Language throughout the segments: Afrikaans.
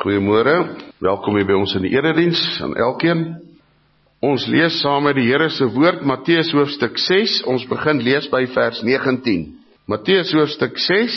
Goeiemôre, welkom hier by ons in die erediens aan elkeen. Ons lees saam met die Here se woord, Matteus hoofstuk 6, ons begin lees by vers 19. Matteus hoofstuk 6,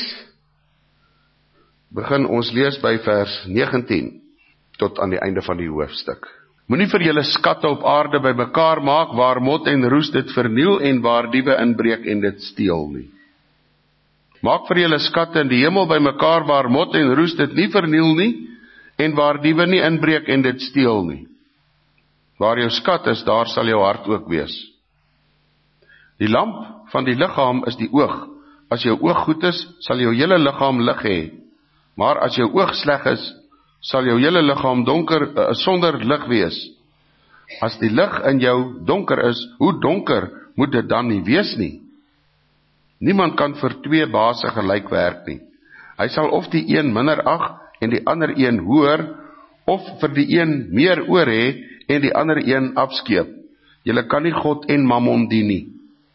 begin ons lees by vers 19, tot aan die einde van die hoofstuk. Moenie vir julle skatte op aarde by mekaar maak, waar mot en roes dit verniel en waar diewe inbreek en dit steel nie. Maak vir julle skatte in die hemel by mekaar, waar mot en roes dit nie verniel nie, en waar diewe nie inbreek en dit steel nie. Waar jou skat is, daar sal jou hart ook wees. Die lamp van die liggaam is die oog. As jou oog goed is, sal jou hele liggaam lig hê. Maar as jou oog sleg is, sal jou hele liggaam sonder lig wees. As die lig in jou donker is, hoe donker moet dit dan nie wees nie? Niemand kan vir twee baase gelyk werk nie. Hy sal of die een minder ag en die ander een hoër, of vir die een meer oor hê en die ander een afskeep. Julle kan nie God en Mammon dien nie.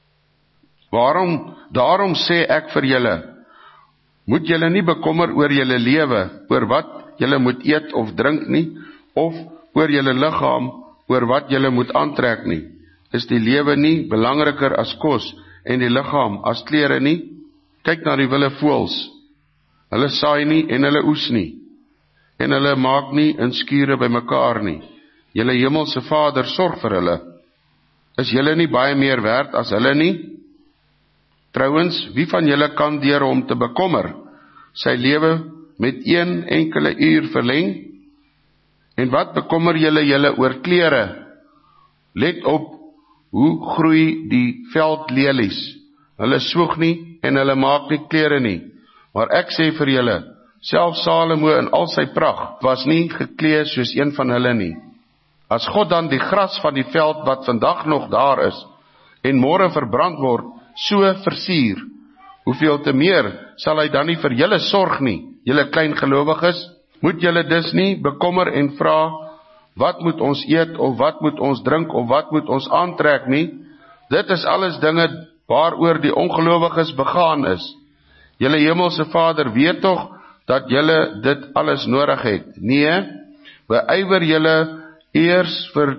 Daarom sê ek vir julle, moet julle nie bekommer oor julle lewe, oor wat julle moet eet of drink nie, of oor julle liggaam, oor wat julle moet aantrek nie. Is die lewe nie belangriker as kos, en die liggaam as klere nie? Kyk na die wilde voëls. Hulle saai nie en hulle oes nie, en hulle maak nie in skure by mekaar nie. Julle hemelse Vader sorg vir hulle. Is julle nie baie meer werd as hulle nie? Trouwens, wie van julle kan deur hom te bekommer sy lewe met 1 enkele uur verleng? En wat bekommer julle oor klere? Let op, hoe groei die veldlelies? Hulle swoeg nie en hulle maak nie klere nie. Maar ek sê vir julle, self Salomo in al sy pragt was nie geklee soos een van hulle nie. As God dan die gras van die veld wat vandag nog daar is, en môre verbrand word, so versier, hoeveel te meer sal hy dan nie vir julle sorg nie, julle klein gelowiges? Moet julle dus nie bekommer en vra, wat moet ons eet, of wat moet ons drink, of wat moet ons aantrek nie? Dit is alles dinge waaroor die ongelowiges begaan is. Julle hemelse Vader weet tog dat julle dit alles nodig het. Nee, beywer julle eers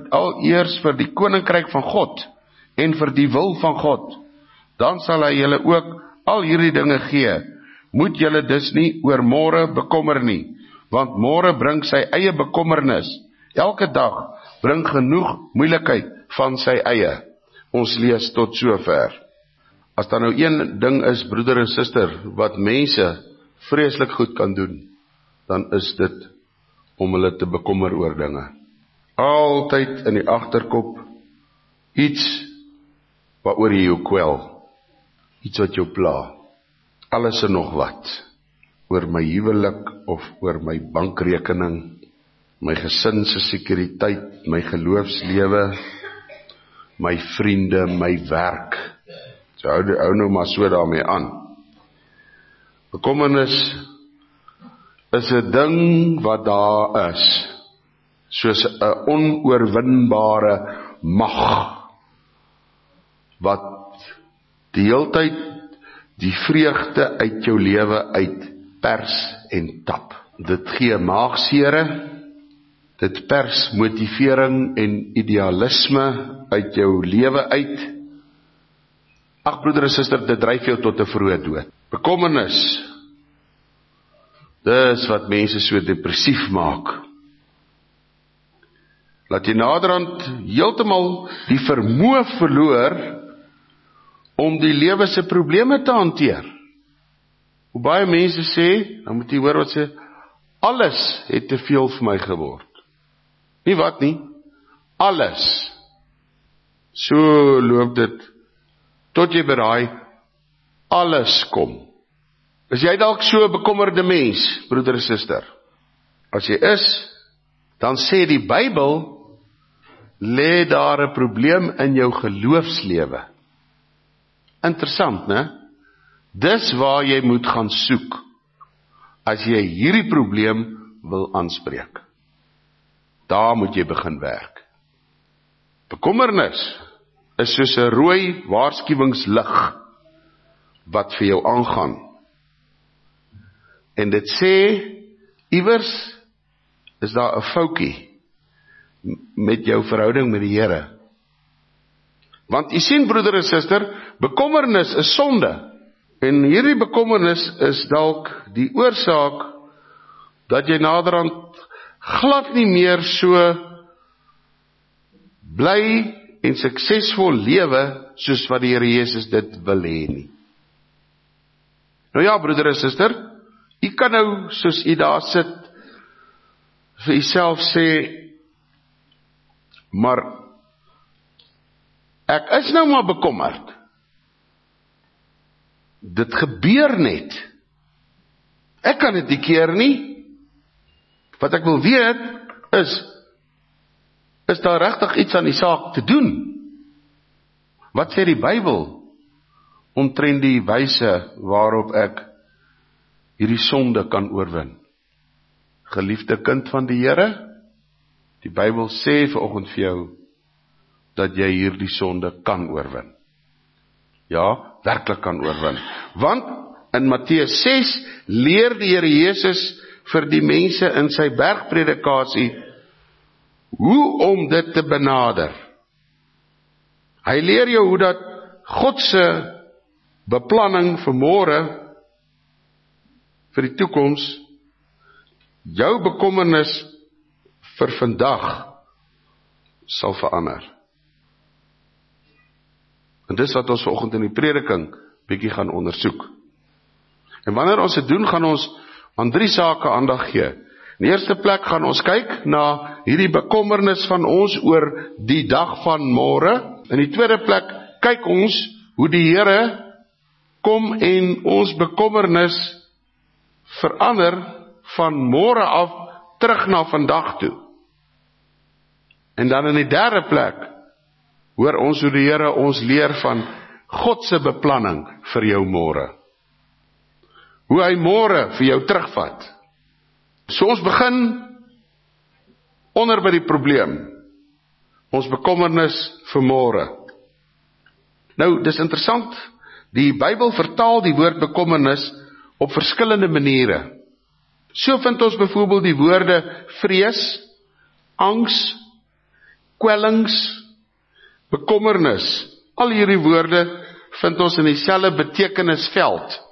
vir die koninkryk van God en vir die wil van God. Dan sal hy julle ook al hierdie dinge gee. Moet julle dus nie oor môre bekommer nie, want môre bring sy eie bekommernis. Elke dag bring genoeg moeilikheid van sy eie. Ons lees tot sover. As daar nou een ding is, broeder en suster, wat mense vreeslik goed kan doen, dan is dit om hulle te bekommer oor dinge. Altyd in die agterkop iets waaroor jy jou kwel, iets wat jou pla, alles en nog wat, oor my huwelik of oor my bankrekening, my gesin se sekuriteit, my geloofslewe, my vriende, my werk. So hou nou maar so daarmee aan. Bekommernis is 'n ding wat daar is, soos 'n onoorwinbare mag, wat die heeltyd die vreugde uit jou lewe uit pers en tap. Dit gee maagsere, dit pers motivering en idealisme uit jou lewe uit. Ag broeder en suster, dit dryf jou tot 'n vroeë dood. Bekommernis, dis wat mense so depressief maak. Laat jy naderhand heeltemal die vermoë verloor om die lewe se probleme te hanteer. Hoe baie mense sê, dan moet jy hoor wat sê, alles het te veel vir my geword. Nie wat nie, alles. So loop dit, tot jy by daai alles kom. Is jy dalk so 'n bekommerde mens, broeder en suster? As jy is, dan sê die Bybel, lê daar 'n probleem in jou geloofslewe. Interessant, né? Dis waar jy moet gaan soek, as jy hierdie probleem wil aanspreek. Daar moet jy begin werk. Bekommernis is soos 'n rooi waarskuwingslig wat vir jou aangaan. En dit sê iewers is daar 'n foutjie met jou verhouding met die Here. Want u sien, broeder en suster, bekommernis is sonde. En hierdie bekommernis is dalk die oorsaak dat jy naderhand glad nie meer so bly en suksesvol lewe soos wat die Here Jesus dit wil hê nie. Nou ja, broeder en suster, u kan nou, soos u daar sit, vir uself sê, maar ek is nou maar bekommerd. Dit gebeur net. Ek kan dit nie keer nie. Wat ek wil weet is daar regtig iets aan die saak te doen? Wat sê die Bybel omtrent die wyse waarop ek hierdie sonde kan oorwin? Geliefde kind van die Here, die Bybel sê vanoggend vir jou dat jy hierdie sonde kan oorwin. Ja, werklik kan oorwin. Want in Matteus 6 leer die Here Jesus vir die mense in sy bergpredikasie hoe om dit te benader. Hy leer jou hoe dat God se beplanning vir môre, vir die toekoms, jou bekommernis vir vandag sal verander. En dis wat ons vanoggend in die prediking bietjie gaan ondersoek. En wanneer ons dit doen, gaan ons aan 3 sake aandag gee. In die eerste plek gaan ons kyk na hierdie bekommernis van ons oor die dag van môre. In die tweede plek kyk ons hoe die Here kom en ons bekommernis verander van môre af terug na vandag toe. En dan in die derde plek hoor ons hoe die Here ons leer van God se beplanning vir jou môre. Hoe hy môre vir jou terugvat. So ons begin onder by die probleem. Ons bekommernis vir môre. Nou, dis interessant, die Bybel vertaal die woord bekommernis op verskillende maniere. So vind ons byvoorbeeld die woorde vrees, angs, kwellings, bekommernis. Al hierdie woorde vind ons in dieselfde betekenisveld.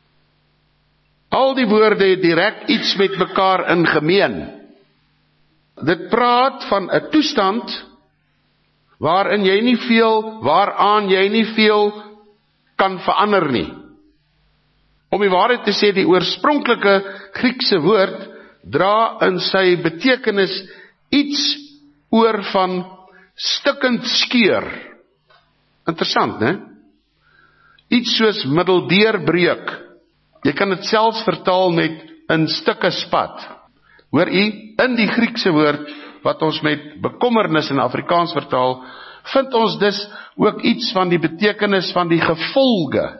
Al die woorde het direk iets met mekaar in gemeen. Dit praat van 'n toestand waaraan jy nie veel kan verander nie. Om die waarheid te sê, die oorspronklike Griekse woord dra in sy betekenis iets oor van stikkend skeur. Interessant, né? Iets soos middeldeurbreuk. Jy kan dit selfs vertaal met 'n stukke spat. Hoor u, in die Griekse woord wat ons met bekommernis in Afrikaans vertaal, vind ons dus ook iets van die betekenis van die gevolge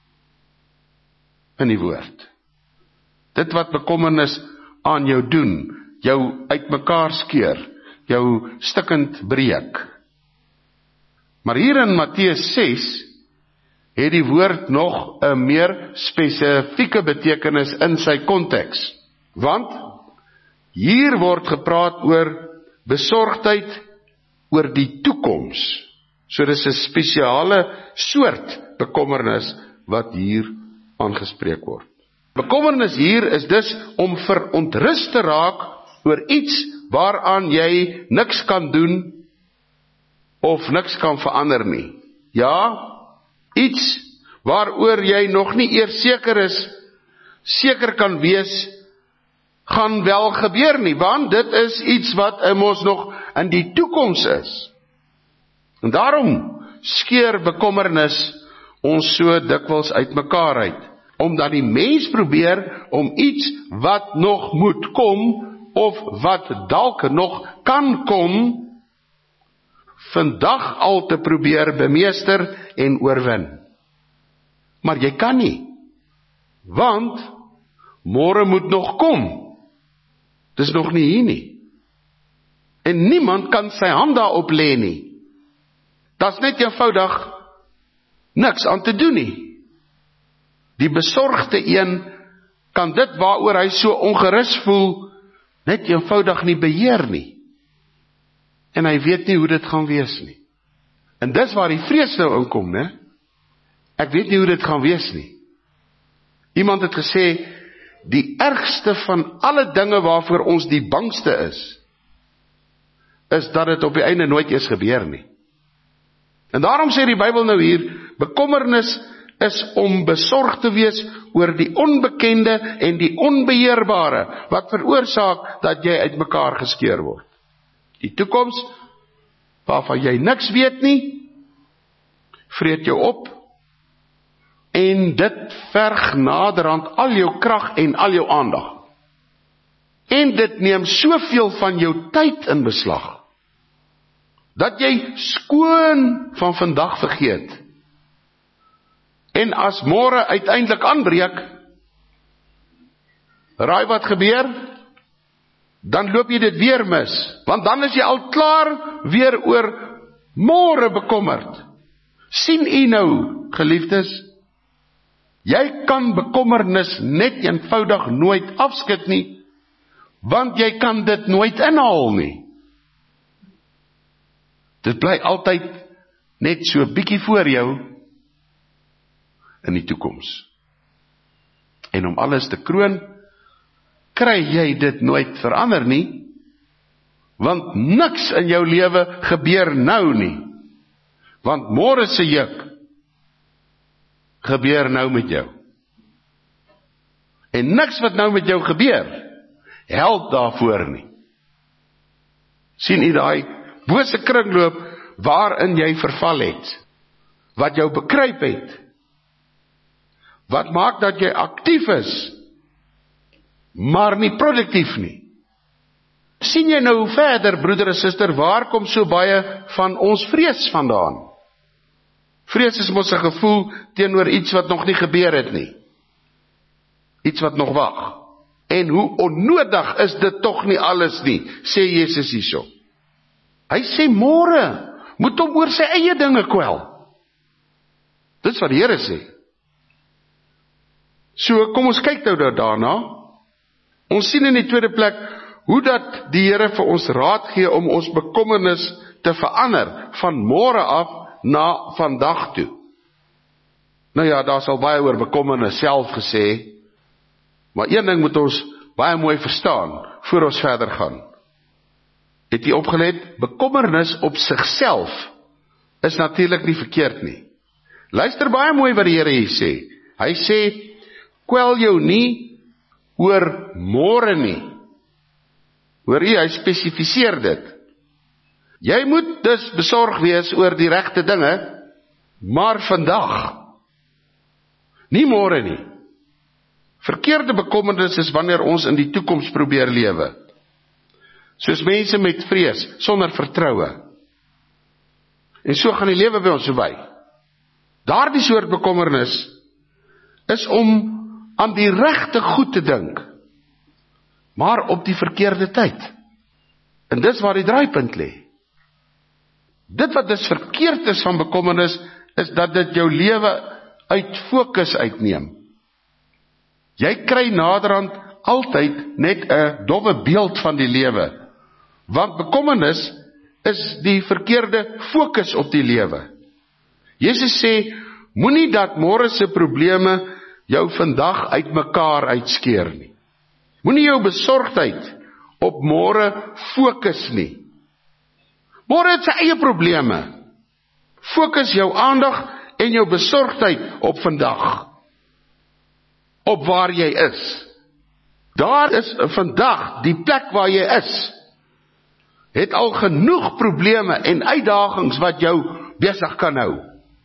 in die woord. Dit wat bekommernis aan jou doen, jou uitmekaar skeur, jou stikkend breek. Maar hier in Matteus 6 het die woord nog 'n meer spesifieke betekenis in sy konteks. Want hier word gepraat oor besorgdheid oor die toekoms. So dis 'n spesiale soort bekommernis wat hier aangespreek word. Bekommernis hier is dus om verontrus te raak oor iets waaraan jy niks kan doen of niks kan verander nie. Ja, iets waaroor jy nog nie eers seker kan wees, gaan wel gebeur nie, want dit is iets wat mos nog in die toekoms is. En daarom skeur bekommernis ons so dikwels uitmekaar uit, omdat die mens probeer om iets wat nog moet kom, of wat dalk nog kan kom, vandag al te probeer bemeester en oorwin. Maar jy kan nie, want môre moet nog kom. Dis nog nie hier nie. En niemand kan sy hand daarop lê nie. Daar's net eenvoudig niks aan te doen nie. Die besorgde een kan dit waaroor hy so ongerus voel net eenvoudig nie beheer nie. En hy weet nie hoe dit gaan wees nie. En dis waar die vrees nou inkom, né? Ek weet nie hoe dit gaan wees nie. Iemand het gesê, die ergste van alle dinge waarvoor ons die bangste is dat dit op die einde nooit eens gebeur nie. En daarom sê die Bybel nou hier, bekommernis is om besorg te wees oor die onbekende en die onbeheerbare, wat veroorsaak dat jy uitmekaar geskeur word. Die toekoms, waarvan jy niks weet nie, vreet jou op, en dit verg naderhand al jou krag en al jou aandag. En dit neem soveel van jou tyd in beslag, dat jy skoon van vandag vergeet. En as môre uiteindelik aanbreek, raai wat gebeur? Dan loop jy dit weer mis, want dan is jy al klaar weer oor môre bekommerd. Sien u nou, geliefdes, jy kan bekommernis net eenvoudig nooit afskud nie, want jy kan dit nooit inhaal nie. Dit bly altyd net so bietjie voor jou in die toekoms. En om alles te kroon, kry jy dit nooit verander nie, want niks in jou lewe gebeur nou nie, want môre se juk gebeur nou met jou. En niks wat nou met jou gebeur, help daarvoor nie. Sien u daai bose kringloop waarin jy verval het, wat jou bekruip het, wat maak dat jy aktief is, maar nie produktief nie. Sien jy nou verder, broeder en suster, waar kom so baie van ons vrees vandaan? Vrees is mos 'n gevoel teenoor iets wat nog nie gebeur het nie. Iets wat nog wag. En hoe onnodig is dit tog nie alles nie, sê Jesus hierso. Hy sê môre moet hom oor sy eie dinge kwel. Dis wat die Here sê. So, kom ons kyk nou daarna. Ons sien in die tweede plek, hoe dat die Here vir ons raad gee om ons bekommernis te verander, van môre af na vandag toe. Nou ja, daar sal baie oor bekommernis self gesê, maar een ding moet ons baie mooi verstaan, voor ons verder gaan. Het jy opgelet, bekommernis op sigself, is natuurlik nie verkeerd nie. Luister baie mooi wat die Here hier sê. Hy sê, kwel jou nie oor môre nie. Hoor jy, hy spesifiseer dit. Jy moet dus besorg wees oor die regte dinge, maar vandag. Nie môre nie. Verkeerde bekommernis is wanneer ons in die toekoms probeer lewe. Soos mense met vrees, sonder vertroue. En so gaan die lewe by ons verby. Daardie soort bekommernis is om aan die regte goed te dink, maar op die verkeerde tyd. En dis waar die draaipunt lê. Dit wat dus verkeerd is van bekommernis, is dat dit jou lewe uit fokus uitneem. Jy kry naderhand altyd net 'n dowwe beeld van die lewe, want bekommernis is die verkeerde fokus op die lewe. Jesus sê, moenie dat môre se probleme jou vandag uitmekaar uitskeer nie. Moenie jou besorgdheid op môre fokus nie. Môre het sy eie probleme. Fokus jou aandag en jou besorgdheid op vandag. Op waar jy is. Daar is vandag, die plek waar jy is, het al genoeg probleme en uitdagings wat jou besig kan hou.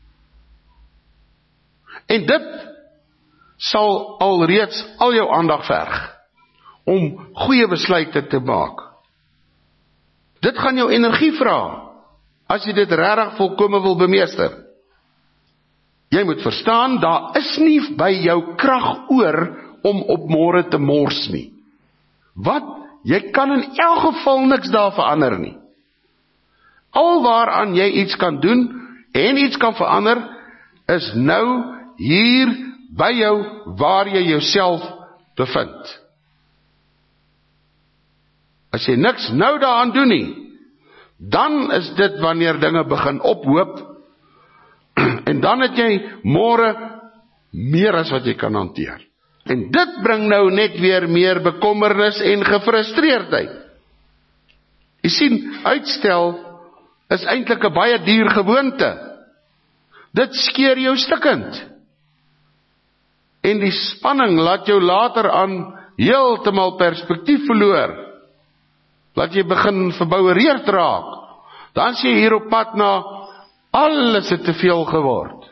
En dit sal alreeds al jou aandag verg om goeie besluite te maak. Dit gaan jou energie vra as jy dit regtig volkome wil bemeester. Jy moet verstaan, daar is nie by jou krag oor om op môre te mors nie. Wat? Jy kan in elk geval niks daar verander nie. Al waaraan jy iets kan doen en iets kan verander, is nou hier by jou waar jy jouself bevind. As jy niks nou daaraan doen nie, dan is dit wanneer dinge begin ophoop, en dan het jy môre meer as wat jy kan hanteer. En dit bring nou net weer meer bekommernis en gefrustreerdheid. Jy sien, uitstel is eintlik 'n baie duur gewoonte. Dit skeer jou stikkend. En die spanning laat jou later aan heeltemal perspektief verloor. Laat jy begin verboureerd raak. Dan sê jy hier op pad na, alles het te veel geword.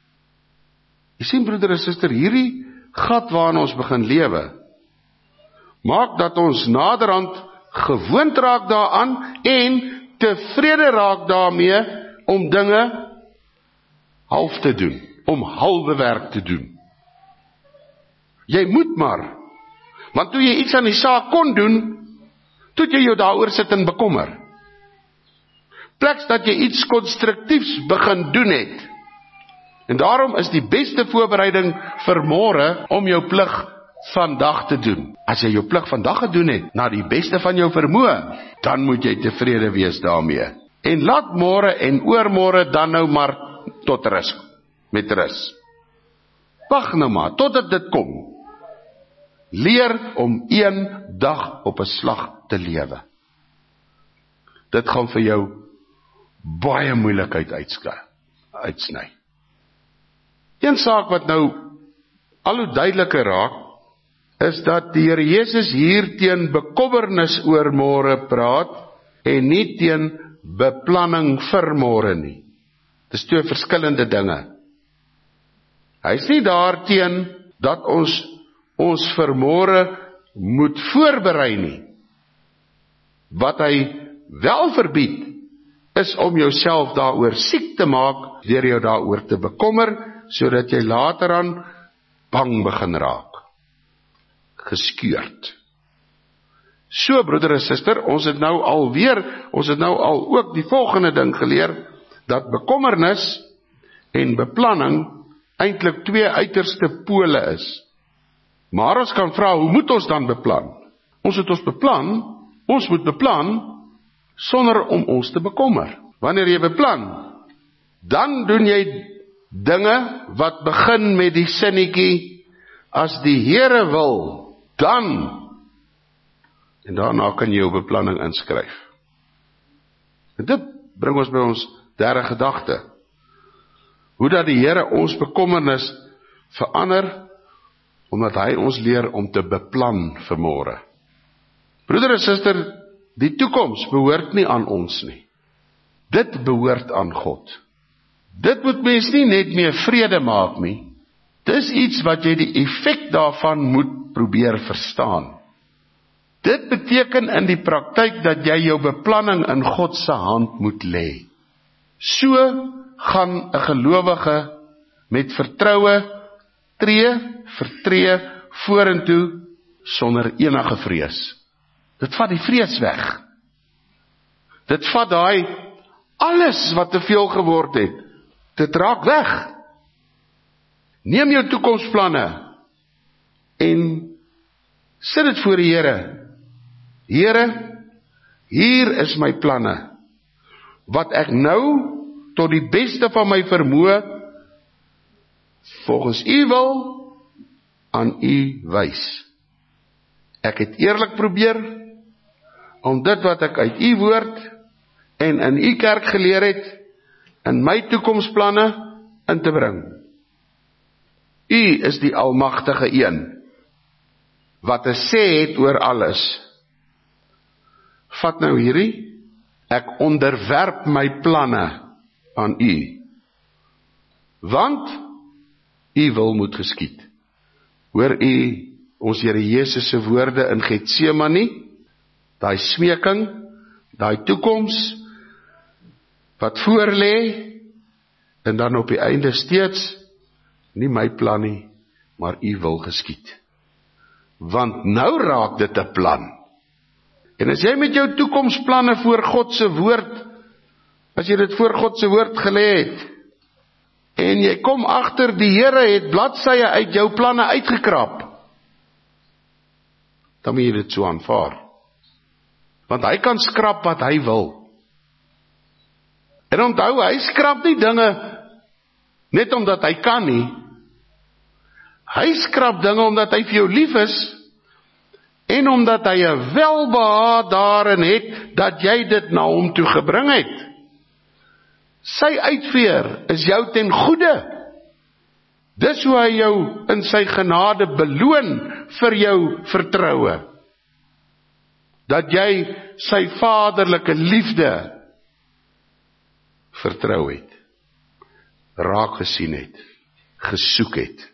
Jy sien, broeder en suster, hierdie gat waarin ons begin lewe, maak dat ons naderhand gewoond raak daaraan en tevrede raak daarmee om dinge half te doen, om halwe werk te doen. Jy moet maar, want toe jy iets aan die saak kon doen, toe het jy jou daaroor sit en bekommer. Pleks dat jy iets konstruktiefs begin doen het. En daarom is die beste voorbereiding vir môre om jou plig vandag te doen. As jy jou plig vandag gedoen het, na die beste van jou vermoë, dan moet jy tevrede wees daarmee. En laat môre en oormôre dan nou maar tot rus, met rus. Wag nou maar, totdat dit kom. Leer om een dag op 'n slag te lewe. Dit gaan vir jou baie moeilikheid uitsny. Een saak wat nou al hoe duideliker raak, is dat die Here Jesus hier teen bekommernis oor môre praat, en nie teen beplanning vir môre nie. Dis twee verskillende dinge. Hy is nie daarteen dat ons vir môre moet voorberei nie. Wat hy wel verbied, is om jouself daaroor siek te maak, deur jou daaroor te bekommer, sodat jy later aan bang begin raak. Geskeurd. So, broeder en suster, ons het nou al ook die volgende ding geleer, dat bekommernis en beplanning eintlik twee uiterste pole is. Maar ons kan vra, hoe moet ons dan beplan? Ons moet beplan, sonder om ons te bekommer. Wanneer jy beplan, dan doen jy dinge wat begin met die sinnetjie, as die Here wil, dan, en daarna kan jy jou beplanning inskryf. En dit bring ons by ons derde gedagte, hoe dat die Here ons bekommernis verander, omdat hy ons leer om te beplan vir môre. Broeder en suster, die toekoms behoort nie aan ons nie. Dit behoort aan God. Dit moet mens nie net mee vrede maak nie. Dis iets wat jy die effek daarvan moet probeer verstaan. Dit beteken in die praktyk dat jy jou beplanning in God se hand moet lê. So gaan 'n gelowige met vertroue tree vir tree vorentoe sonder enige vrees. Dit vat die vrees weg. Dit vat daai alles wat te veel geword het. Dit raak weg. Neem jou toekomsplanne en sit dit voor die Here. Here, hier is my planne, wat ek nou tot die beste van my vermoë volgens U wil aan U wys. Ek het eerlik probeer om dit wat ek uit U woord en in U kerk geleer het, in my toekomsplanne in te bring. U is die almagtige een, wat 'n sê het oor alles. Vat nou hierdie, ek onderwerp my planne aan U, want U wil moet geskied. Hoor U ons Here Jesus se woorde in Getsemane, daai smeking, daai toekoms wat voor lê, en dan op die einde steeds, nie my plan nie, maar U wil geskied. Want nou raak dit 'n plan. En as jy met jou toekomsplanne voor God se woord, as jy dit voor God se woord gelê het, en jy kom agter die Here het bladsye uit jou planne uitgekrap, dan moet jy dit so aanvaar. Want hy kan skrap wat hy wil. En onthou, hy skrap nie dinge net omdat hy kan nie. Hy skrap dinge omdat hy vir jou lief is, en omdat hy 'n welbehae daarin het, dat jy dit na hom toe gebring het. Sy uitveer is jou ten goeie. Dis hoe hy jou in sy genade beloon vir jou vertroue. Dat jy sy vaderlike liefde vertrou het, raak gesien het, gesoek het.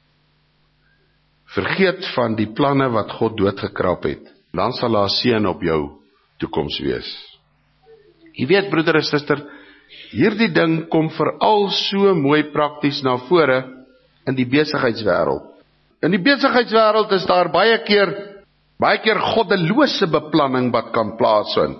Vergeet van die planne wat God doodgekrap het, dan sal daar seën op jou toekoms wees. Jy weet, broeder en suster, hierdie ding kom veral so mooi prakties na vore in die besigheidswêreld. In die besigheidswêreld is daar baie keer goddelose beplanning wat kan plaasvind.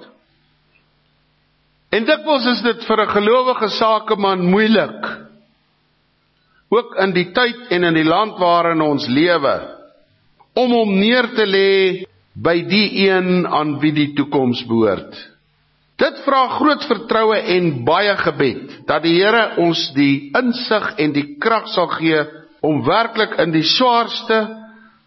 En dikwels is dit vir 'n gelowige sakeman moeilik, ook in die tyd en in die land waarin ons lewe, om hom neer te lê by die een aan wie die toekoms behoort. Dit vra groot vertroue en baie gebed, dat die Here ons die insig en die krag sal gee, om werklik in die swaarste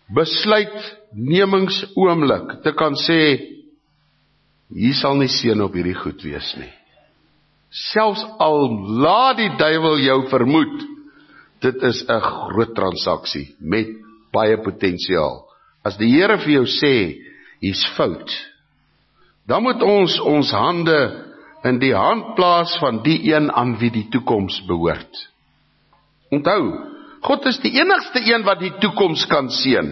besluitnemingsoomblik te kan sê, hier sal nie seën op hierdie goed wees nie. Selfs al laat die duiwel jou vermoed, dit is 'n groot transaksie met baie potensiaal. As die Here vir jou sê, hier's fout, dan moet ons hande in die hand plaas van die een aan wie die toekoms behoort. Onthou, God is die enigste een wat die toekoms kan seën.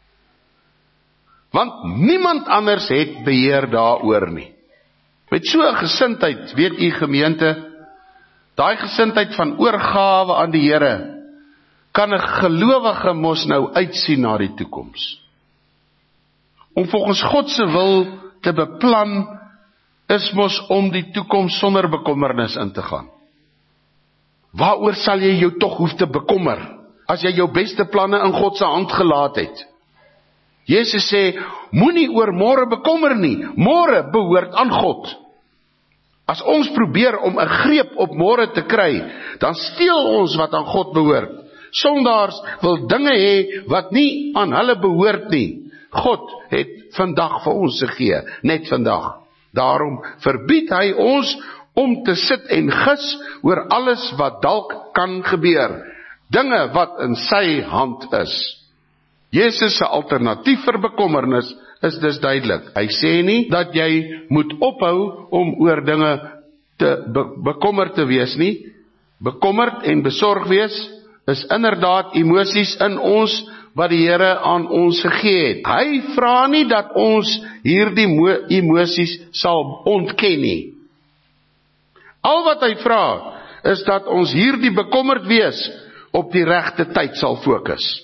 Want niemand anders het beheer daaroor nie. Met so 'n gesindheid, weet u gemeente, daai gesindheid van oorgawe aan die Here, kan 'n gelowige mos nou uitsien na die toekoms. Om volgens God se wil te beplan, is mos om die toekoms sonder bekommernis in te gaan. Waaroor sal jy jou tog hoef te bekommer, as jy jou beste planne in God se hand gelaat het? Jesus sê, moenie oor môre bekommer nie, môre behoort aan God. As ons probeer om 'n greep op môre te kry, dan steel ons wat aan God behoort. Sondaars wil dinge hê wat nie aan hulle behoort nie. God het vandag vir ons gegee, net vandag. Daarom verbied hy ons om te sit en gis oor alles wat dalk kan gebeur. Dinge wat in sy hand is. Jesus se alternatief vir bekommernis is dus duidelik. Hy sê nie dat jy moet ophou om oor dinge bekommerd te wees nie. Bekommerd en besorg wees is inderdaad emosies in ons wat die Here aan ons gegee het. Hy vra nie dat ons hierdie emosies sal ontken nie. Al wat hy vra is dat ons hierdie bekommerd wees op die regte tyd sal fokus.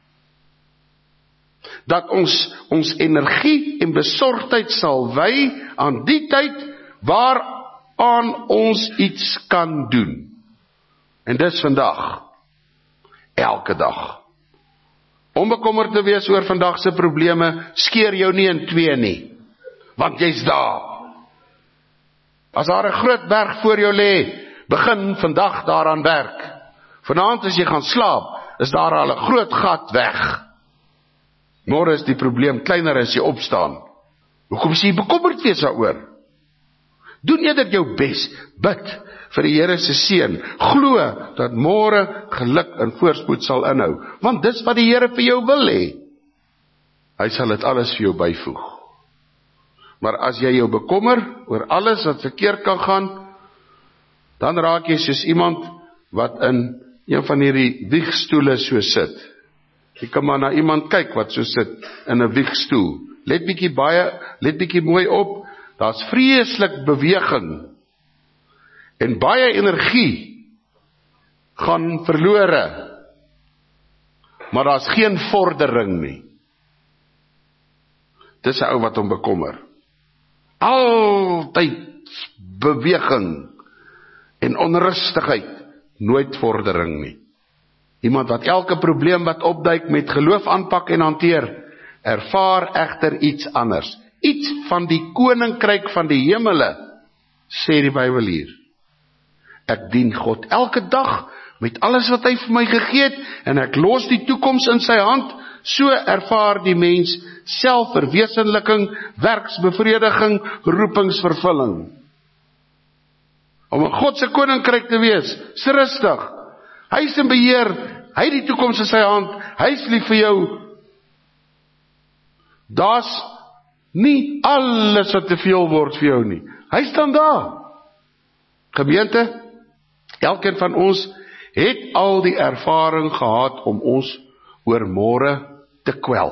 Dat ons energie en besorgdheid sal wy aan die tyd waaraan ons iets kan doen. En dis vandag. Elke dag. Om bekommerd te wees oor vandag se probleme, skeer jou nie in twee nie. Want jy's daar. As daar 'n groot berg voor jou lê, begin vandag daaraan werk. Vanaand as jy gaan slaap, is daar al 'n groot gat weg. Môre is die probleem kleiner as jy opstaan. Hoekom is jy bekommerd wees daaroor? Doen eerder jou bes, bid vir die Here se seën. Glo dat môre geluk en voorspoed sal inhou, want dis wat die Here vir jou wil hê. Hy sal dit alles vir jou byvoeg. Maar as jy jou bekommer oor alles wat verkeerd kan gaan, dan raak jy soos iemand wat in een van hierdie wiegstoele so sit. Jy kan maar na iemand kyk wat so sit in 'n wiegstoel. Let bietjie mooi op, daar's vreeslik beweging en baie energie gaan verlore, maar daar's geen vordering nie. Dis 'n ou wat hom bekommer. Altyd beweging en onrustigheid, nooit vordering nie. Iemand wat elke probleem wat opduik met geloof aanpak en hanteer, ervaar egter iets anders. iets van die koninkryk van die hemele, sê die Bybel hier. Ek dien God elke dag met alles wat hy vir my gegee het, en ek los die toekoms in sy hand. So ervaar die mens selfverwesenliking, werksbevrediging, roepingsvervulling. Om in God se koninkryk te wees, is rustig. Hy is in beheer, hy het die toekoms in sy hand, hy is lief vir jou. Daar's nie alles wat te veel word vir jou nie. Hy staan daar. Gemeente, elkeen van ons het al die ervaring gehad om ons oor môre te kwel.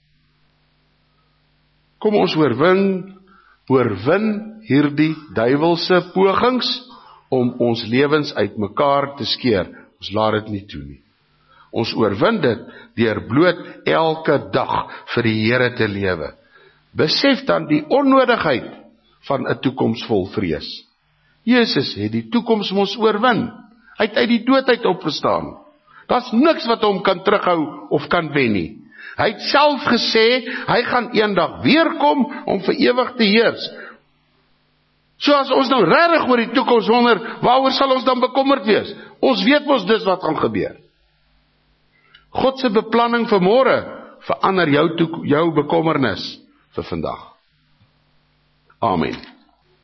Kom ons oorwin hierdie duiwelse pogings om ons lewens uitmekaar te skeer. Ons laat dit nie toe nie. Ons oorwin dit deur bloot elke dag vir die Here te lewe. Besef dan die onnodigheid van 'n toekoms vol vrees. Jesus het die toekoms mos oorwin. Hy het uit die dood uit opgestaan. Daar's niks wat hom kan terughou of kan wen nie. Hy het self gesê, hy gaan eendag weer kom om vir ewig te heers. So as ons nou regtig oor die toekoms wonder, waaroor sal ons dan bekommerd wees? Ons weet mos dis wat gaan gebeur. God se beplanning vir môre verander jou bekommernis vir vandag. Amen.